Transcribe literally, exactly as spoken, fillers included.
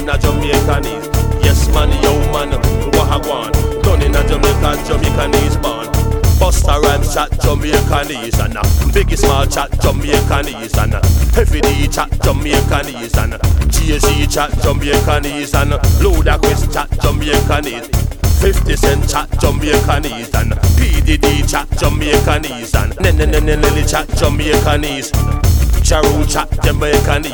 in a Jamaicanese. Yes man, yo man, wagwan. Done in a Jamaica, Jamaicanese born. Busta Rhymes chat Jamaicanese and Biggie Small chat Jamaicanese and Heavy D chat Jamaicanese and Jay-Z chat Jamaicanese and Ludacris chat Jamaicanese. Fifty Cent chat Jamaicanese and P D D chat Jamaicanese and Nene Nene Nene chat Jamaicanese. Jaru chat Jamaicanese.